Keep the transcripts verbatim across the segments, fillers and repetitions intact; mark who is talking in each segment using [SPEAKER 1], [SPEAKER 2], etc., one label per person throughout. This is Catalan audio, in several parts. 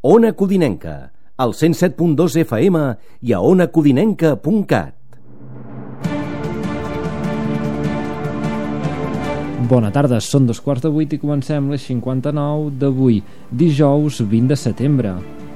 [SPEAKER 1] Ona Codinenca, al cent set punt dos F M i a ona codinenca punt cat.
[SPEAKER 2] Bona tarda, són dos quarts de vuit i comencem les cinquanta-nou d'avui, dijous vint de setembre.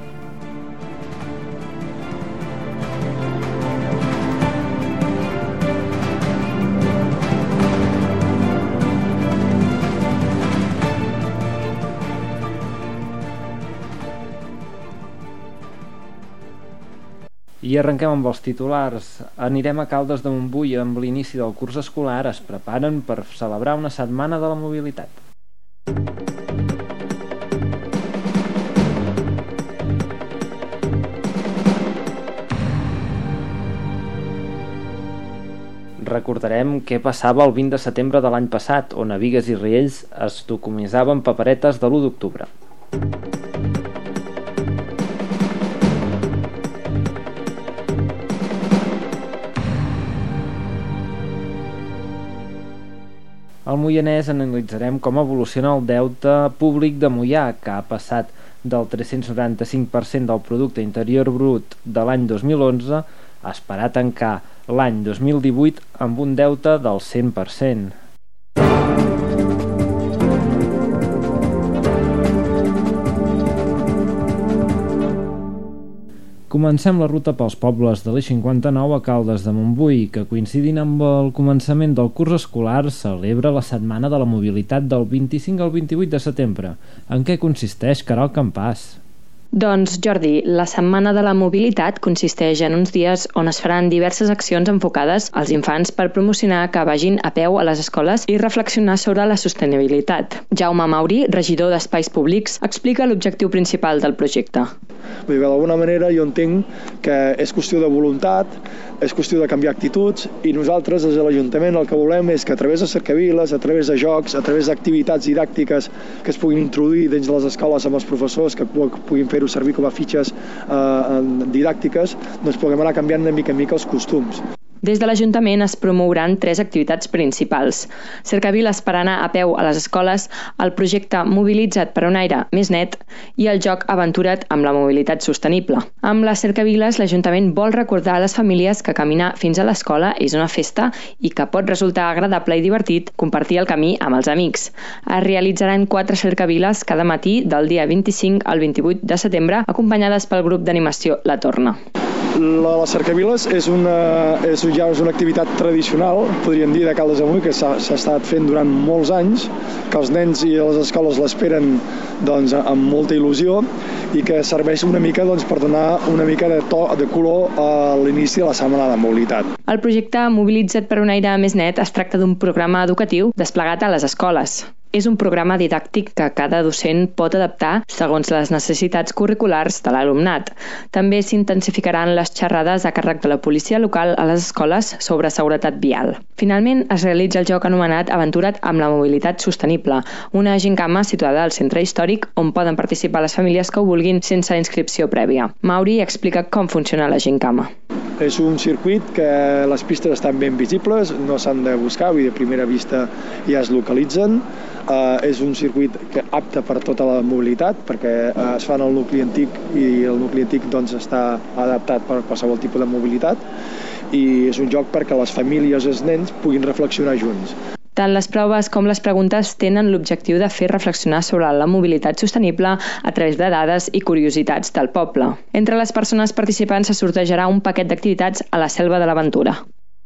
[SPEAKER 2] I arrenquem amb els titulars. Anirem a Caldes de Montbui amb l'inici del curs escolar. Es preparen per celebrar una setmana de la mobilitat. Recordarem què passava el vint de setembre de l'any passat, on a Bigues i Riells es decomisaven paperetes de l'u d'octubre. Al Moianès analitzarem com evoluciona el deute públic de Moià, que ha passat del tres-cents noranta-cinc per cent del producte interior brut de l'any dos mil onze a esperar tancar l'any dos mil divuit amb un deute del cent per cent. Comencem la ruta pels pobles de l'E cinquanta-nou a Caldes de Montbui, que coincidint amb el començament del curs escolar celebra la Setmana de la Mobilitat del vint-i-cinc al vint-i-vuit de setembre. En què consisteix, Caral Campàs?
[SPEAKER 3] Doncs, Jordi, la Setmana de la Mobilitat consisteix en uns dies on es faran diverses accions enfocades als infants per promocionar que vagin a peu a les escoles i reflexionar sobre la sostenibilitat. Jaume Mauri, regidor d'Espais Públics, explica l'objectiu principal del projecte.
[SPEAKER 4] Vull dir, d'alguna manera jo entenc que és qüestió de voluntat, és qüestió de canviar actituds, i nosaltres des de l'Ajuntament el que volem és que a través de cercaviles, a través de jocs, a través d'activitats didàctiques que es puguin introduir dins de les escoles amb els professors, que puguin fer-ho servir com a fitxes eh, didàctiques, doncs puguem anar canviant de mica en mica els costums.
[SPEAKER 3] Des de l'Ajuntament es promouran tres activitats principals. Cercaviles per anar a peu a les escoles, el projecte Mobilitza't per un aire més net i el joc Aventura't amb la mobilitat sostenible. Amb les cercaviles, l'Ajuntament vol recordar a les famílies que caminar fins a l'escola és una festa i que pot resultar agradable i divertit compartir el camí amb els amics. Es realitzaran quatre cercaviles cada matí del dia vint-i-cinc al vint-i-vuit de setembre, acompanyades pel grup d'animació La Torna.
[SPEAKER 4] La, les cercaviles és una, és, ja és una activitat tradicional, podríem dir, de Caldes de Montbui, que s'ha estat fent durant molts anys, que els nens i les escoles l'esperen doncs, amb molta il·lusió i que serveix una mica doncs, per donar una mica de to, de color a l'inici de la Setmana de la Mobilitat.
[SPEAKER 3] El projecte Mobilitza't per un aire més net es tracta d'un programa educatiu desplegat a les escoles. És un programa didàctic que cada docent pot adaptar segons les necessitats curriculars de l'alumnat. També s'intensificaran les xerrades a càrrec de la policia local a les escoles sobre seguretat vial. Finalment, es realitza el joc anomenat Aventura't amb la mobilitat sostenible, una gincama situada al centre històric on poden participar les famílies que ho vulguin sense inscripció prèvia. Mauri explica com funciona la gincama.
[SPEAKER 4] És un circuit que les pistes estan ben visibles, no s'han de buscar, vull dir, a primera vista ja es localitzen. Uh, és un circuit que apte per tota la mobilitat, perquè uh, es fa en el nucli antic i el nucli antic doncs, està adaptat per qualsevol tipus de mobilitat, i és un joc perquè les famílies i els nens puguin reflexionar junts.
[SPEAKER 3] Tant les proves com les preguntes tenen l'objectiu de fer reflexionar sobre la mobilitat sostenible a través de dades i curiositats del poble. Entre les persones participants se sortejarà un paquet d'activitats a la Selva de l'Aventura.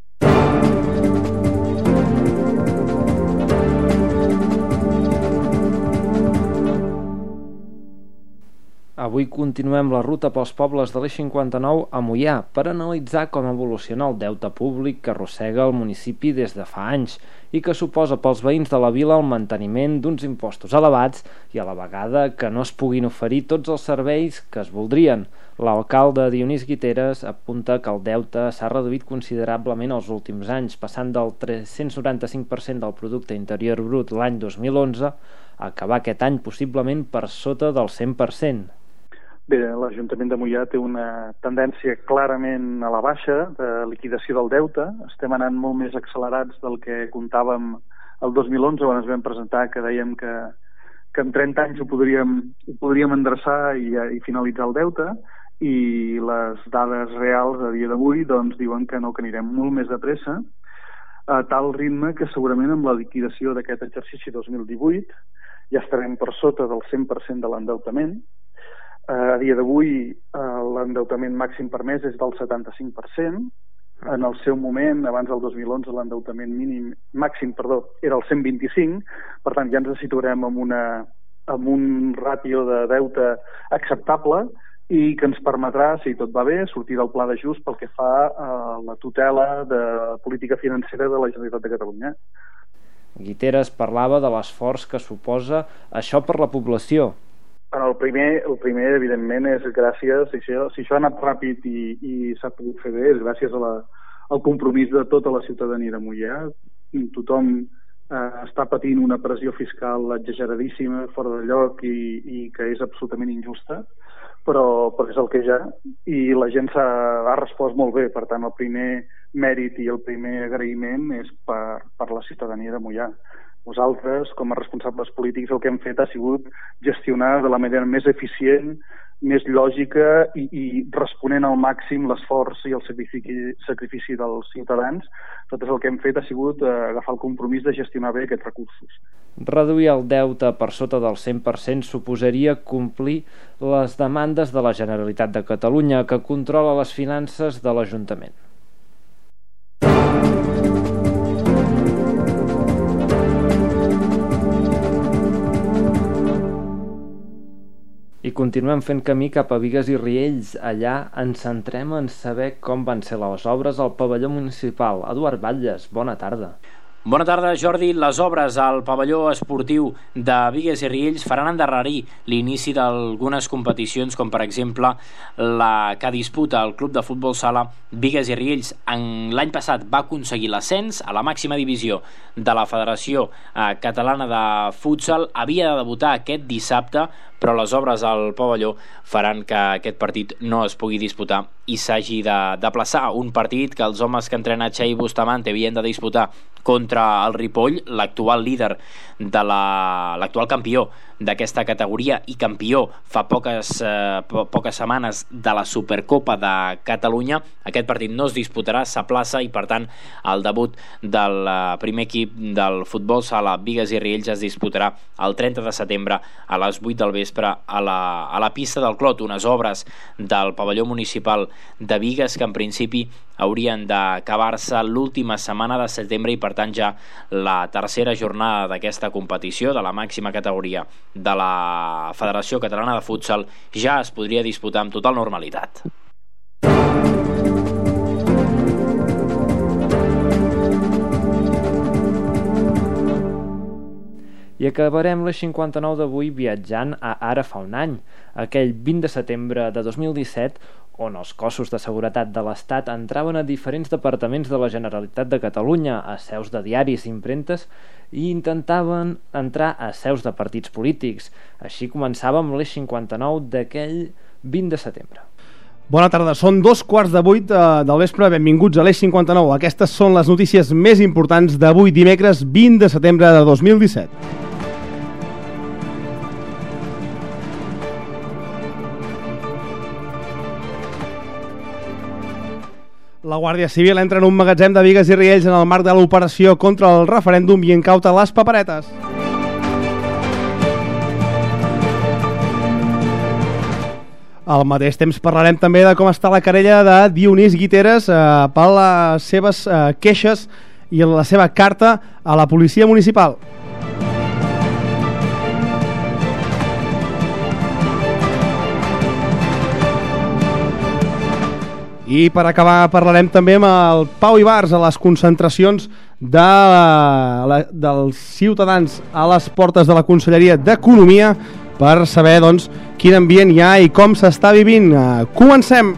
[SPEAKER 2] Avui continuem la ruta pels pobles de l'E cinquanta-nou a Moià per analitzar com evoluciona el deute públic que arrossega el municipi des de fa anys i que suposa pels veïns de la vila el manteniment d'uns impostos elevats i a la vegada que no es puguin oferir tots els serveis que es voldrien. L'alcalde Dionís Guiteres apunta que el deute s'ha reduït considerablement els últims anys, passant del tres-cents noranta-cinc per cent del producte interior brut l'any dos mil onze a acabar aquest any possiblement per sota del cent per cent.
[SPEAKER 5] Bé, l'Ajuntament de Moià té una tendència clarament a la baixa de liquidació del deute. Estem anant molt més accelerats del que comptàvem el dos mil onze, quan ens vam presentar, que dèiem que que en trenta anys ho podríem, ho podríem endreçar i, i finalitzar el deute, i les dades reals a dia d'avui doncs, diuen que no, que anirem molt més de pressa, a tal ritme que segurament amb la liquidació d'aquest exercici dos mil divuit ja estarem per sota del cent per cent de l'endeutament. A dia d'avui l'endeutament màxim permès és del setanta-cinc per cent. En el seu moment, abans del dos mil onze, l'endeutament mínim màxim perdó, era el cent vint-i-cinc, per tant ja ens situarem amb, una, amb un ràtio de deute acceptable i que ens permetrà, si tot va bé, sortir del pla d'ajust pel que fa a la tutela de política financera de la Generalitat de Catalunya.
[SPEAKER 2] Guiteras parlava de l'esforç que suposa això per la població.
[SPEAKER 5] El primer, el primer evidentment, és gràcies, si això, si això ha anat ràpid i, i s'ha pogut fer bé, és gràcies a la, al compromís de tota la ciutadania de Moià. Tothom eh, està patint una pressió fiscal exageradíssima, fora de lloc i, i que és absolutament injusta, però, però és el que hi ha, i la gent s'ha ha respost molt bé. Per tant, el primer mèrit i el primer agraïment és per, per la ciutadania de Moià. Nosaltres, com a responsables polítics, el que hem fet ha sigut gestionar de la manera més eficient, més lògica i, i responent al màxim l'esforç i el sacrifici, sacrifici dels ciutadans. Tot el que hem fet ha sigut eh, agafar el compromís de gestionar bé aquests recursos.
[SPEAKER 2] Reduir el deute per sota del cent per cent suposaria complir les demandes de la Generalitat de Catalunya, que controla les finances de l'Ajuntament. I continuem fent camí cap a Bigues i Riells. Allà ens centrem en saber com van ser les obres al pavelló municipal. Eduard Batlles, bona tarda.
[SPEAKER 6] Bona tarda, Jordi. Les obres al pavelló esportiu de Bigues i Riells faran endarrerir l'inici d'algunes competicions, com per exemple la que disputa el club de futbol sala Bigues i Riells. L'any passat va aconseguir l'ascens a la màxima divisió de la Federació Catalana de Futsal. Havia de debutar aquest dissabte, però les obres al pavelló faran que aquest partit no es pugui disputar i s'hagi d'aplaçar. Un partit que els homes que entrena Xavi Bustamante havien de disputar contra el Ripoll, l'actual líder de la, l'actual campió d'aquesta categoria i campió fa poques, eh, po poques setmanes de la Supercopa de Catalunya. Aquest partit no es disputarà, s'aplaça, i per tant el debut del primer equip del futbol sala Bigues i Riells es disputarà el trenta de setembre a les vuit del vespre a la, a la pista del Clot. Unes obres del pavelló municipal de Bigues que en principi haurien d'acabar-se l'última setmana de setembre, i per tant ja la tercera jornada d'aquesta competició de la màxima categoria de la Federació Catalana de Futsal ja es podria disputar amb total normalitat.
[SPEAKER 2] I acabarem la cinquanta-nou d'avui viatjant a ara fa un any, aquell vint de setembre de dos mil disset, on els cossos de seguretat de l'Estat entraven a diferents departaments de la Generalitat de Catalunya, a seus de diaris i impremtes, i intentaven entrar a seus de partits polítics. Així començàvem l'Eix cinquanta-nou d'aquell vint de setembre.
[SPEAKER 7] Bona tarda, són dos quarts de vuit eh, del vespre, benvinguts a l'Eix cinquanta-nou. Aquestes són les notícies més importants d'avui, dimecres vint de setembre de dos mil disset. La Guàrdia Civil entra en un magatzem de Bigues i Riells en el marc de l'operació contra el referèndum i incauta les paperetes. Al mateix temps parlarem també de com està la querella de Dionís Guiteras eh, per les seves eh, queixes i la seva carta a la policia municipal. I per acabar parlarem també amb el Pau Ibars a les concentracions de la, dels ciutadans a les portes de la Conselleria d'Economia per saber doncs, quin ambient hi ha i com s'està vivint. Comencem!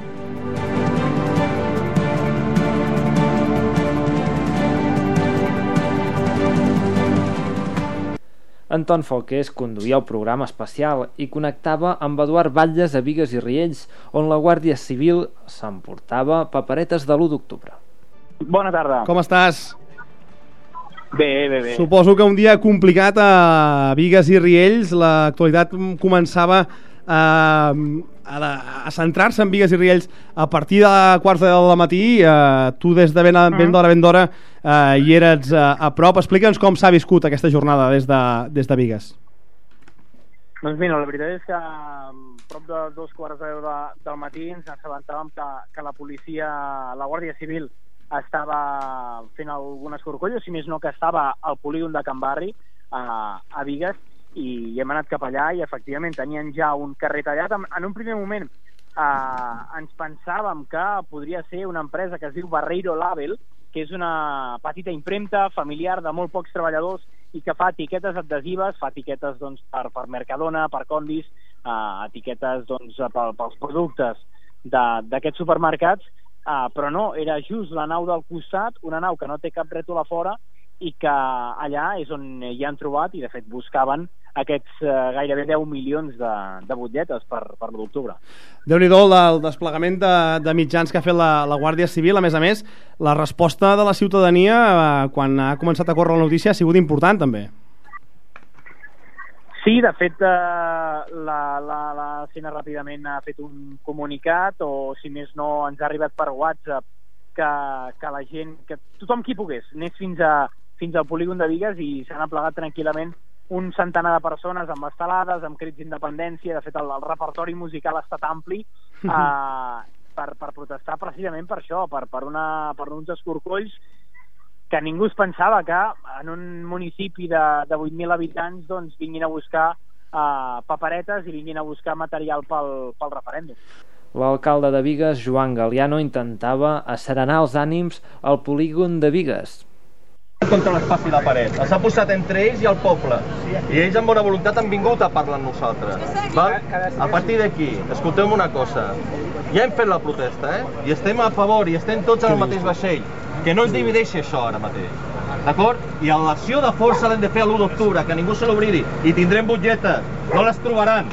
[SPEAKER 2] Anton Falqués conduïa el programa especial i connectava amb Eduard Batlles a Bigues i Riells, on la Guàrdia Civil s'emportava paperetes de l'u d'octubre.
[SPEAKER 8] Bona tarda.
[SPEAKER 7] Com estàs?
[SPEAKER 8] Bé, bé, bé.
[SPEAKER 7] Suposo que un dia complicat a Bigues i Riells, l'actualitat començava a, a, a centrar-se en Bigues i Riells a partir de quarts de deu del matí. Eh, tu des de ben, ben d'hora, ben d'hora eh, hi eres a, a prop. Explica'ns com s'ha viscut aquesta jornada des de, des de Bigues.
[SPEAKER 8] Doncs mira, la veritat és que prop de dos quarts de deu de, del matí ens assabentàvem que, que la policia, la Guàrdia Civil, estava fent algun escorcoll, o si més no que estava al polígon de Can Barri, a, a Bigues, i hem anat cap allà i efectivament tenien ja un carrer tallat. En, en un primer moment eh, ens pensàvem que podria ser una empresa que es diu Barreiro Label, que és una petita impremta familiar de molt pocs treballadors i que fa etiquetes adhesives, fa etiquetes doncs, per, per Mercadona, per Condis, eh, etiquetes doncs, pel, pels productes d'aquests supermercats. Uh, però no, era just la nau del costat, una nau que no té cap rètol a fora i que allà és on hi han trobat i de fet buscaven aquests uh, gairebé deu milions de, de butlletes per, per l'u d'octubre.
[SPEAKER 7] Déu-n'hi-do el desplegament de, de mitjans que ha fet la, la Guàrdia Civil. A més a més, la resposta de la ciutadania uh, quan ha començat a córrer la notícia ha sigut important també.
[SPEAKER 8] Sí, de fet, eh, la, la, la Cena ràpidament ha fet un comunicat, o si més no ens ha arribat per WhatsApp, que, que la gent, que tothom qui pogués, anés fins, a, fins al polígon de Bigues i s'han aplegat tranquil·lament un centenar de persones amb estelades, amb crits d'independència. De fet, el, el repertori musical ha estat ampli eh, per, per protestar precisament per això, per, per, una, per uns escorcolls que ningú es pensava que en un municipi de, de vuit mil habitants doncs, vinguin a buscar uh, paperetes i vinguin a buscar material pel, pel referèndum.
[SPEAKER 2] L'alcalde de Bigues, Joan Galiano, intentava asserenar els ànims al polígon de Bigues.
[SPEAKER 9] Contra l'espai de paret. Els ha posat entre ells i el poble. I ells amb bona voluntat han vingut a parlar amb nosaltres. Val? A partir d'aquí, escolteu una cosa. Ja hem fet la protesta, eh? I estem a favor, i estem tots en el mateix vaixell. Que no ens divideixi això ara mateix. D'acord? I l'acció de força l'hem de fer l'u d'octubre, que ningú se l'oblidi. I tindrem butlletes. No les trobaran.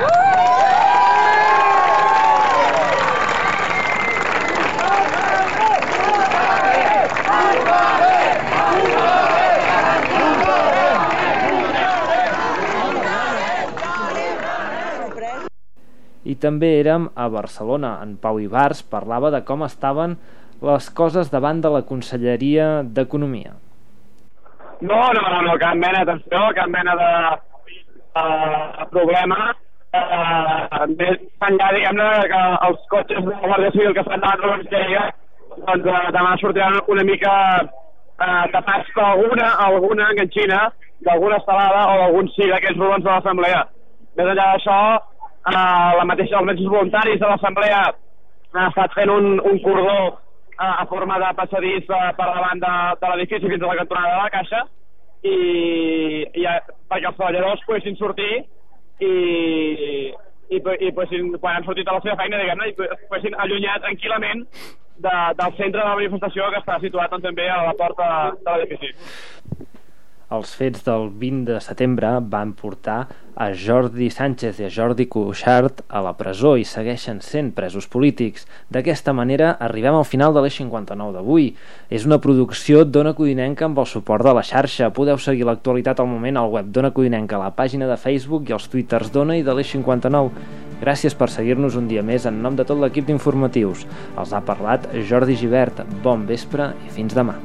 [SPEAKER 2] I també érem a Barcelona. En Pau Ibars parlava de com estaven les coses davant de la Conselleria d'Economia.
[SPEAKER 10] No, no, no, no, cap mena d'atenció, cap mena de, de problema. Uh, més enllà, diguem-ne, que els cotxes de la Guàrdia Civil que estan davant de la Conselleria doncs uh, demà sortiran una mica uh, tapats per alguna, alguna enganxina d'alguna estelada o d'algun sí d'aquests rodons de l'Assemblea. Més enllà d'això, uh, la mateixa, els mateixos voluntaris de l'Assemblea han estat fent un, un cordó a forma de passadís per davant de, de l'edifici fins a la cantonada de la Caixa i, i perquè els treballadors poguessin sortir i, i, i poguessin, quan han sortit a la seva feina, diguem-ne, i poguessin allunyar tranquil·lament de, del centre de la manifestació que està situat doncs, també a la porta de l'edifici.
[SPEAKER 2] Els fets del vint de setembre van portar a Jordi Sánchez i a Jordi Cuixart a la presó i segueixen sent presos polítics. D'aquesta manera arribem al final de l'Eix cinquanta-nou d'avui. És una producció d'Ona Codinenca amb el suport de la xarxa. Podeu seguir l'actualitat al moment al web d'Ona Codinenca, a la pàgina de Facebook i als twitters d'Ona i de l'Eix cinquanta-nou. Gràcies per seguir-nos un dia més en nom de tot l'equip d'informatius. Els ha parlat Jordi Givert. Bon vespre i fins demà.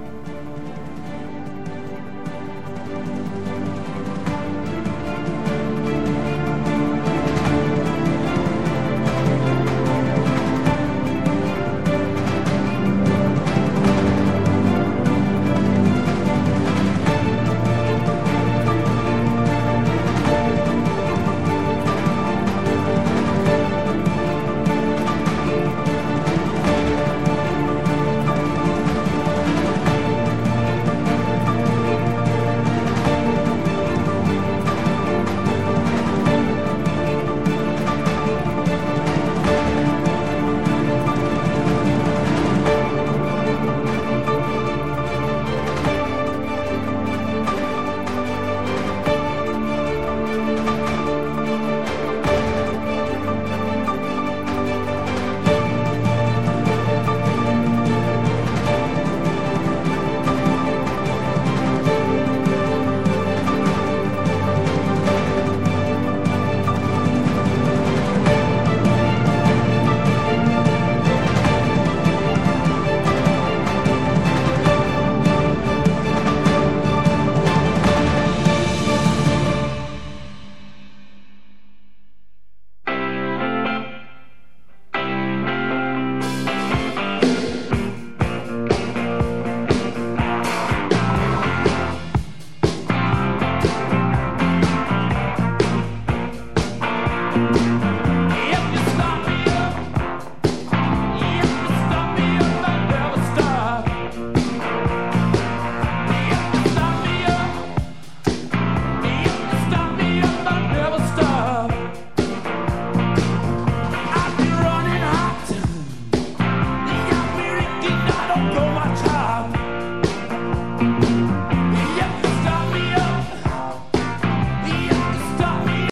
[SPEAKER 11] Thank you.